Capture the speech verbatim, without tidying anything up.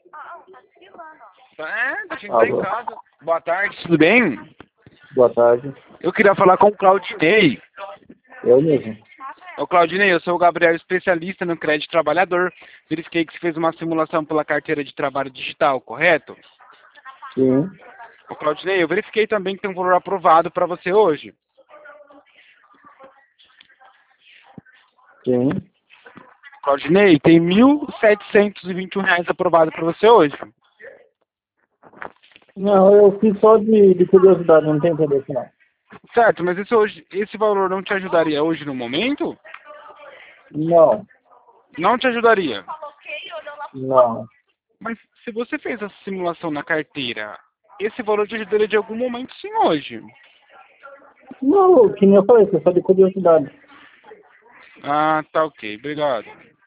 É, a gente tá em casa. Boa tarde, tudo bem? Boa tarde. Eu queria falar com o Claudinei. Eu mesmo. Ô Claudinei, eu sou o Gabriel, especialista no crédito trabalhador. Verifiquei que você fez uma simulação pela carteira de trabalho digital, correto? Sim. Ô Claudinei, eu verifiquei também que tem um valor aprovado para você hoje. Sim. Claudinei, tem mil setecentos e vinte e um reais aprovado para você hoje. Não, eu fiz só de, de curiosidade, não tem interesse não. Certo, mas esse, hoje, esse valor não te ajudaria hoje no momento? Não, Não te ajudaria. não. Mas se você fez essa simulação na carteira, esse valor te ajudaria de algum momento sim hoje. Não, que nem eu falei, foi só de curiosidade. Ah, tá ok. Obrigado.